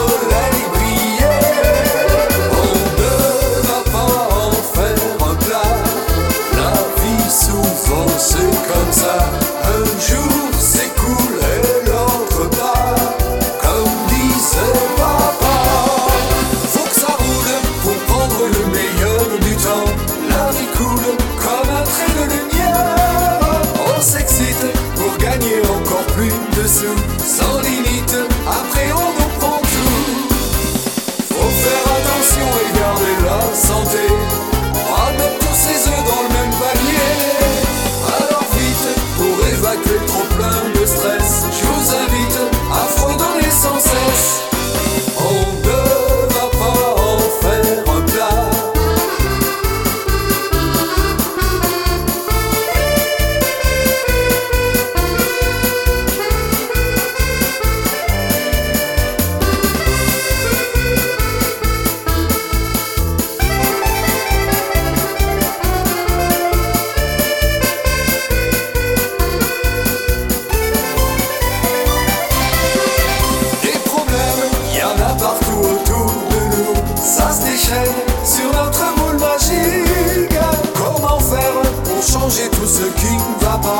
soleil brillait. On ne va pas en faire un plat. La vie souvent c'est comme ça. Un jour s'écoule et l'autre pas. Comme disait papa, faut que ça roule pour prendre le meilleur du temps. La vie coule comme un trait de lumière. On s'excite pour gagner encore plus de sous. Sans limite, après on nous prend tout. Faut faire attention et garder la santé. Pas mettre tous ses œufs dans le même panier. Alors vite, pour évacuer trop plein de stress, je vous invite à fredonner sans cesse. On ne va pas en faire un plat. Partout autour de nous, ça se déchaîne sur notre moule magique. Comment faire pour changer tout ce qui ne va pas?